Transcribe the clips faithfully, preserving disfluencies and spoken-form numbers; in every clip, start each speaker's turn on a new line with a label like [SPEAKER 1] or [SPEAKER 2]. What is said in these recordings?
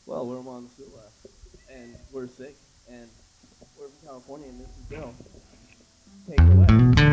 [SPEAKER 1] Well, we're Monzilla, and we're sick, and we're from California, and this is Bill. Take it away.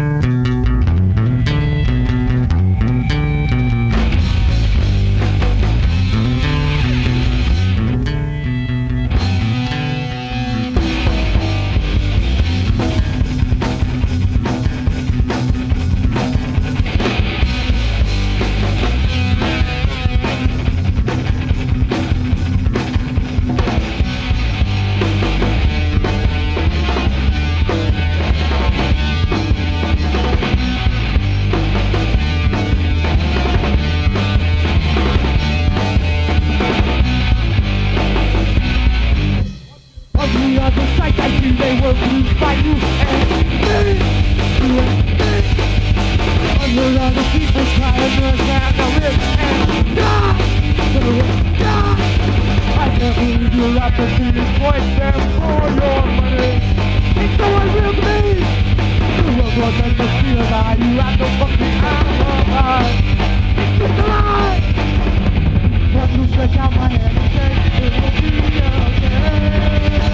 [SPEAKER 2] Ugly on the sight, I see they were used by you and me, you and me. Under all the people trying to understand the live and die, gonna live, die. I can't believe you're out to see this point there for your money. It's so unreal to me. The world wasn't the feel that you have no fucking alibi. It's just a lie. But you stretch out my hand and say it will be okay.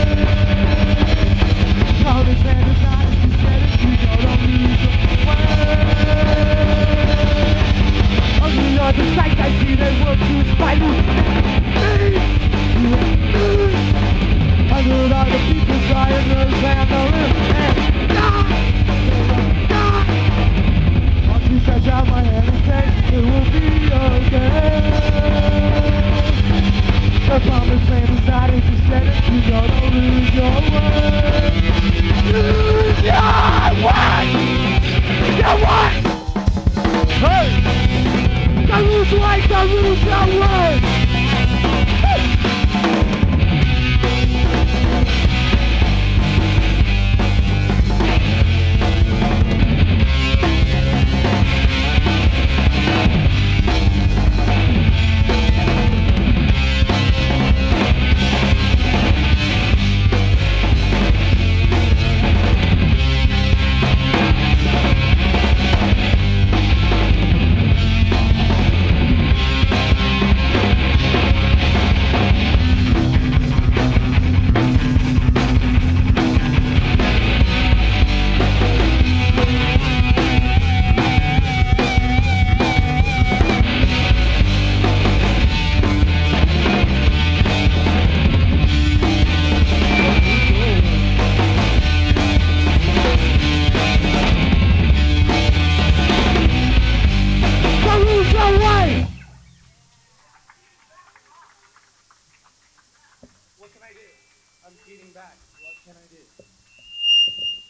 [SPEAKER 2] All this hand is not if you said it, you don't lose your way. Ugly on the sight, I see they were used by you and me, you and me. I heard all the people crying, there's and the live and die, they die. Once you stretch out my hand and say it will be okay. The promised land is not if you said it, you gonna lose your way. Lose your way! Your way! Hey! Don't lose weight, don't lose your way!
[SPEAKER 1] What can I do? I'm cheating back. What can I do?